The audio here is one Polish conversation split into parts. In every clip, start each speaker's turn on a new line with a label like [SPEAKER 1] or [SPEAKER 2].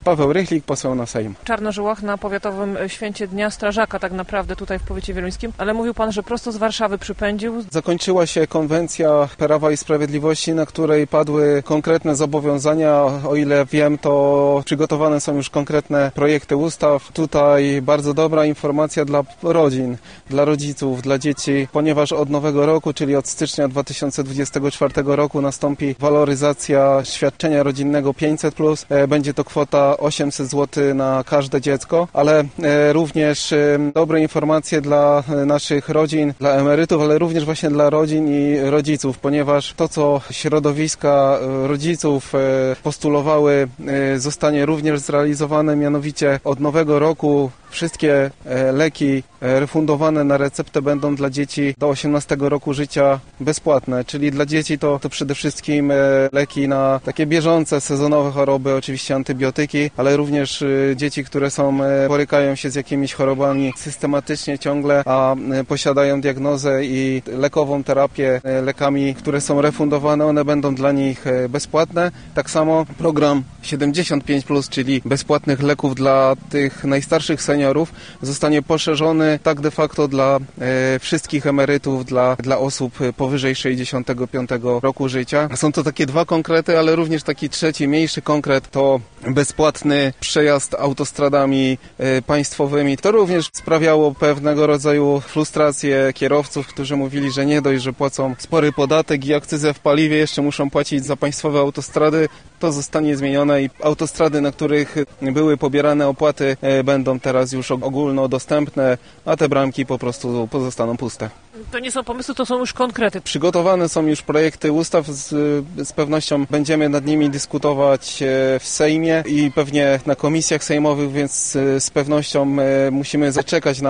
[SPEAKER 1] Paweł Rychlik, poseł na Sejm.
[SPEAKER 2] Czarnożyłach na powiatowym święcie Dnia Strażaka tak naprawdę tutaj w powiecie wieluńskim, ale mówił pan, że prosto z Warszawy przypędził.
[SPEAKER 1] Zakończyła się konwencja Prawa i Sprawiedliwości, na której padły konkretne zobowiązania. O ile wiem, to przygotowane są już konkretne projekty ustaw. Tutaj bardzo dobra informacja dla rodzin, dla rodziców, dla dzieci, ponieważ od nowego roku, czyli od stycznia 2024 roku nastąpi waloryzacja świadczenia rodzinnego 500+. Będzie to kwota 800 zł na każde dziecko, ale również dobre informacje dla naszych rodzin, dla emerytów, ale również właśnie dla rodzin i rodziców, ponieważ to, co środowiska rodziców postulowały, zostanie również zrealizowane, mianowicie od nowego roku wszystkie leki refundowane na receptę będą dla dzieci do 18 roku życia bezpłatne, czyli dla dzieci to przede wszystkim leki na takie bieżące, sezonowe choroby, oczywiście antybiotyki, ale również dzieci, które borykają się z jakimiś chorobami systematycznie ciągle, a posiadają diagnozę i lekową terapię lekami, które są refundowane, one będą dla nich bezpłatne. Tak samo program 75+, czyli bezpłatnych leków dla tych najstarszych seniorów, zostanie poszerzony tak de facto dla wszystkich emerytów, dla osób powyżej 65 roku życia. Są to takie dwa konkrety, ale również taki trzeci, mniejszy konkret to bezpłatny przejazd autostradami państwowymi. To również sprawiało pewnego rodzaju frustrację kierowców, którzy mówili, że nie dość, że płacą spory podatek i akcyzę w paliwie, jeszcze muszą płacić za państwowe autostrady. To zostanie zmienione i autostrady, na których były pobierane opłaty, będą teraz już ogólnodostępne, a te bramki po prostu pozostaną puste.
[SPEAKER 2] To nie są pomysły, to są już konkrety.
[SPEAKER 1] Przygotowane są już projekty ustaw, z pewnością będziemy nad nimi dyskutować w Sejmie i pewnie na komisjach sejmowych, więc z pewnością musimy zaczekać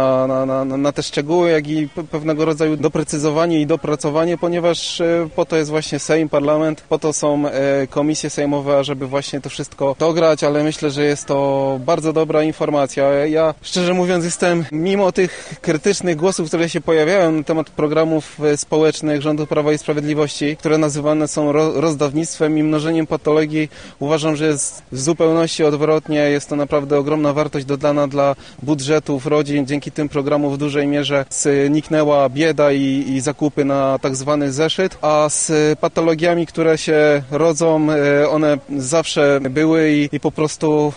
[SPEAKER 1] na te szczegóły, jak i pewnego rodzaju doprecyzowanie i dopracowanie, ponieważ po to jest właśnie Sejm, parlament, po to są komisje sejmowe, żeby właśnie to wszystko dograć, ale myślę, że jest to bardzo dobra informacja. Ja szczerze mówiąc jestem, mimo tych krytycznych głosów, które się pojawiają na temat programów społecznych rządu Prawa i Sprawiedliwości, które nazywane są rozdawnictwem i mnożeniem patologii, uważam, że jest w zupełności odwrotnie. Jest to naprawdę ogromna wartość dodana dla budżetów rodzin. Dzięki tym programom w dużej mierze zniknęła bieda i zakupy na tak zwany zeszyt, a z patologiami, które się rodzą, one zawsze były i po prostu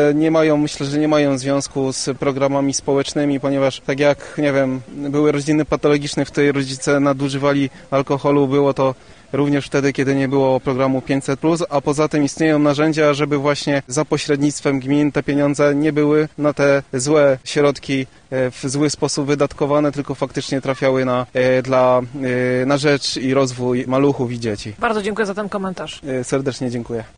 [SPEAKER 1] myślę, że nie mają związku z programami społecznymi, ponieważ tak jak, nie wiem, były rodziny patologiczne, w której rodzice nadużywali alkoholu, było to również wtedy, kiedy nie było programu 500+, a poza tym istnieją narzędzia, żeby właśnie za pośrednictwem gmin te pieniądze nie były na te złe środki w zły sposób wydatkowane, tylko faktycznie trafiały na rzecz i rozwój maluchów i dzieci.
[SPEAKER 2] Bardzo dziękuję za ten komentarz.
[SPEAKER 1] Serdecznie dziękuję.